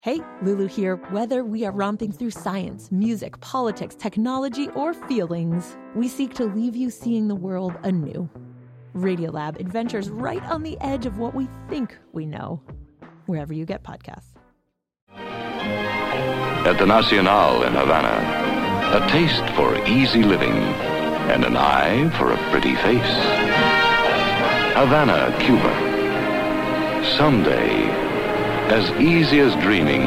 Hey, Lulu here. Whether we are romping through science, music, politics, technology, or feelings, we seek to leave you seeing the world anew. Radiolab adventures right on the edge of what we think we know, wherever you get podcasts. At the Nacional in Havana, a taste for easy living and an eye for a pretty face. Havana, Cuba. Someday, as easy as dreaming,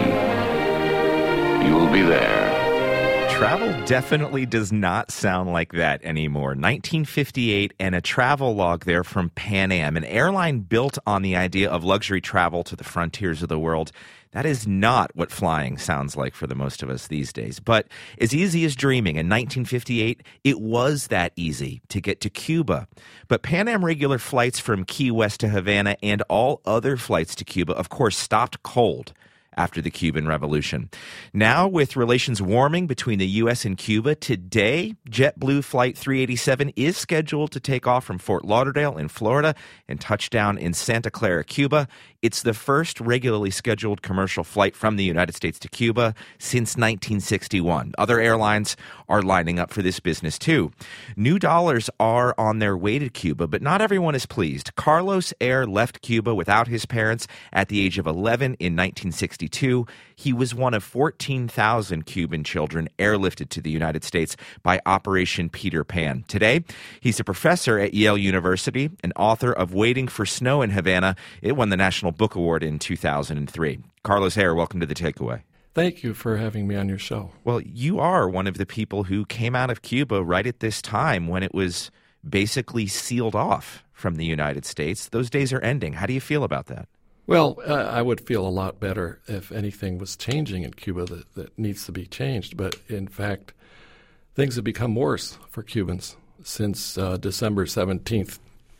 you'll be there. Travel definitely does not sound like that anymore. 1958 and a travel log there from Pan Am, an airline built on the idea of luxury travel to the frontiers of the world. That is not what flying sounds like for the most of us these days. But as easy as dreaming, in 1958, it was that easy to get to Cuba. But Pan Am regular flights from Key West to Havana and all other flights to Cuba, of course, stopped cold after the Cuban Revolution. Now, with relations warming between the U.S. and Cuba, today, JetBlue Flight 387 is scheduled to take off from Fort Lauderdale in Florida and touch down in Santa Clara, Cuba. It's the first regularly scheduled commercial flight from the United States to Cuba since 1961. Other airlines are lining up for this business, too. New dollars are on their way to Cuba, but not everyone is pleased. Carlos Air left Cuba without his parents at the age of 11 in 1962. He was one of 14,000 Cuban children airlifted to the United States by Operation Peter Pan. Today, he's a professor at Yale University, and author of Waiting for Snow in Havana. It won the National Book Award in 2003. Carlos Air, welcome to The Takeaway. Thank you for having me on your show. Well, you are one of the people who came out of Cuba right at this time when it was basically sealed off from the United States. Those days are ending. How do you feel about that? Well, I would feel a lot better if anything was changing in Cuba that needs to be changed. But in fact, things have become worse for Cubans since December 17th,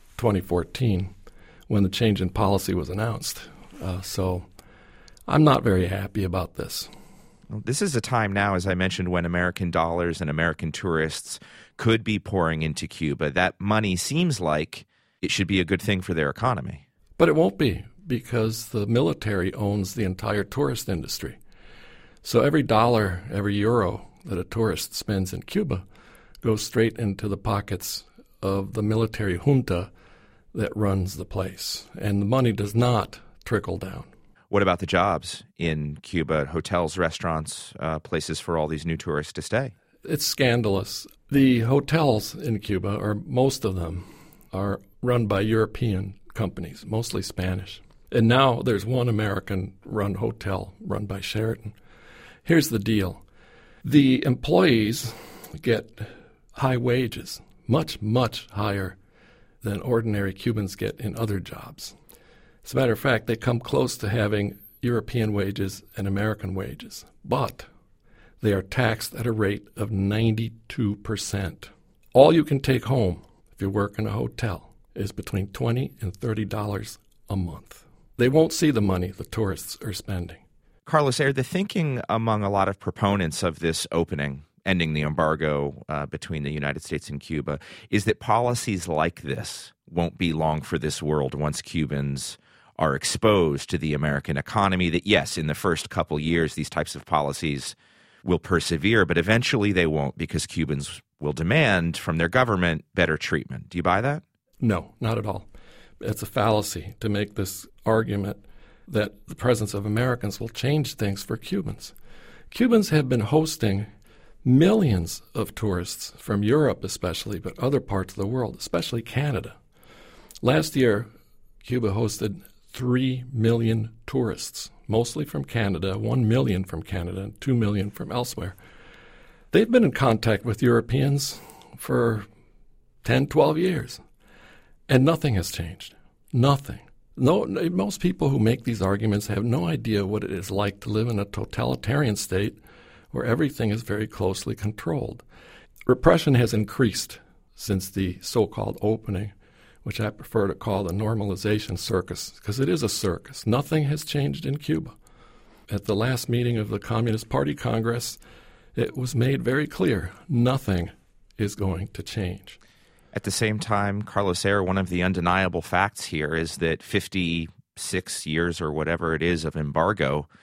2014, when the change in policy was announced. So I'm not very happy about this. Well, this is a time now, as I mentioned, when American dollars and American tourists could be pouring into Cuba. That money seems like it should be a good thing for their economy. But it won't be, because the military owns the entire tourist industry. So every dollar, every euro that a tourist spends in Cuba goes straight into the pockets of the military junta that runs the place. And the money does not trickle down. What about the jobs in Cuba, hotels, restaurants, places for all these new tourists to stay? It's scandalous. The hotels in Cuba, or most of them, are run by European companies, mostly Spanish. And now there's one American-run hotel run by Sheraton. Here's the deal. The employees get high wages, much, much higher than ordinary Cubans get in other jobs. As a matter of fact, they come close to having European wages and American wages, but they are taxed at a rate of 92%. All you can take home if you work in a hotel is between $20 and $30 a month. They won't see the money the tourists are spending. Carlos Air, the thinking among a lot of proponents of this opening, ending the embargo between the United States and Cuba, is that policies like this won't be long for this world once Cubans are exposed to the American economy. That, yes, in the first couple years, these types of policies will persevere, but eventually they won't, because Cubans will demand from their government better treatment. Do you buy that? No, not at all. It's a fallacy to make this argument that the presence of Americans will change things for Cubans. Cubans have been hosting millions of tourists from Europe especially, but other parts of the world, especially Canada. Last year, Cuba hosted 3 million tourists, mostly from Canada, 1 million from Canada, and 2 million from elsewhere. They've been in contact with Europeans for 10, 12 years. And nothing has changed. Nothing. No, most people who make these arguments have no idea what it is like to live in a totalitarian state where everything is very closely controlled. Repression has increased since the so-called opening, which I prefer to call the normalization circus, because it is a circus. Nothing has changed in Cuba. At the last meeting of the Communist Party Congress, it was made very clear nothing is going to change. At the same time, Carlos Air, one of the undeniable facts here is that 56 years or whatever it is of embargo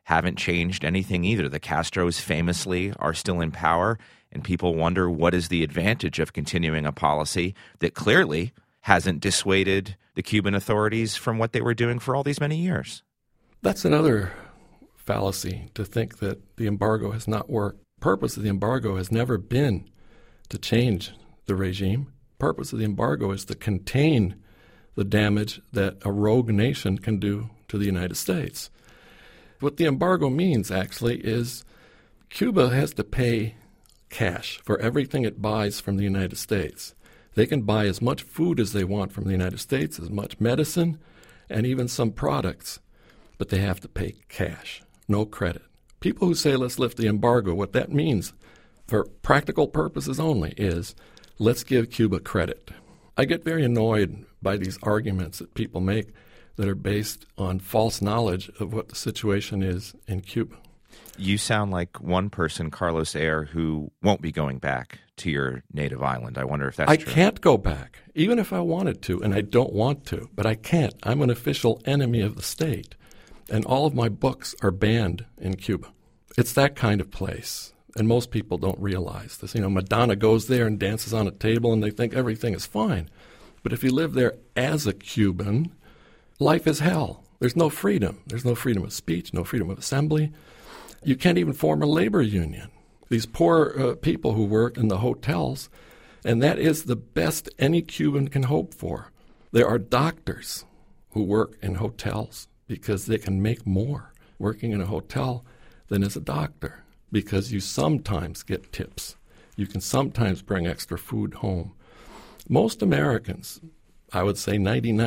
haven't changed anything either. The Castros famously are still in power, and people wonder what is the advantage of continuing a policy that clearly hasn't dissuaded the Cuban authorities from what they were doing for all these many years. That's another fallacy, to think that the embargo has not worked. Purpose of the embargo has never been to change the regime. Purpose of the embargo is to contain the damage that a rogue nation can do to the United States. What the embargo means, actually, is Cuba has to pay cash for everything it buys from the United States. They can buy as much food as they want from the United States, as much medicine, and even some products, but they have to pay cash, no credit. People who say, let's lift the embargo, what that means, for practical purposes only, is let's give Cuba credit. I get very annoyed by these arguments that people make that are based on false knowledge of what the situation is in Cuba. You sound like one person, Carlos Eire, who won't be going back to your native island. I wonder if that's true. I can't go back, even if I wanted to, and I don't want to, but I can't. I'm an official enemy of the state, and all of my books are banned in Cuba. It's that kind of place, and most people don't realize this. Madonna goes there and dances on a table, and they think everything is fine. But if you live there as a Cuban, life is hell. There's no freedom. There's no freedom of speech, no freedom of assembly. You can't even form a labor union. These poor people who work in the hotels, and that is the best any Cuban can hope for. There are doctors who work in hotels because they can make more working in a hotel than as a doctor, because you sometimes get tips. You can sometimes bring extra food home. Most Americans, I would say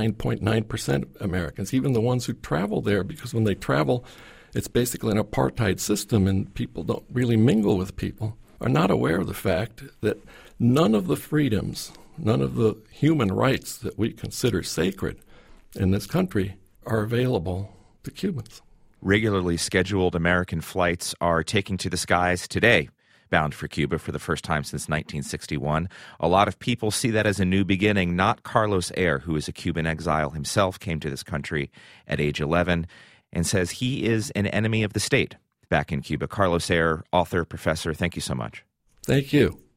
99.9% Americans, even the ones who travel there, because when they travel, it's basically an apartheid system and people don't really mingle with people, are not aware of the fact that none of the freedoms, none of the human rights that we consider sacred in this country are available to Cubans. Regularly scheduled American flights are taking to the skies today, bound for Cuba for the first time since 1961. A lot of people see that as a new beginning. Not Carlos Eire, who is a Cuban exile himself, came to this country at age 11 and says he is an enemy of the state back in Cuba. Carlos Eire, author, professor, thank you so much. Thank you.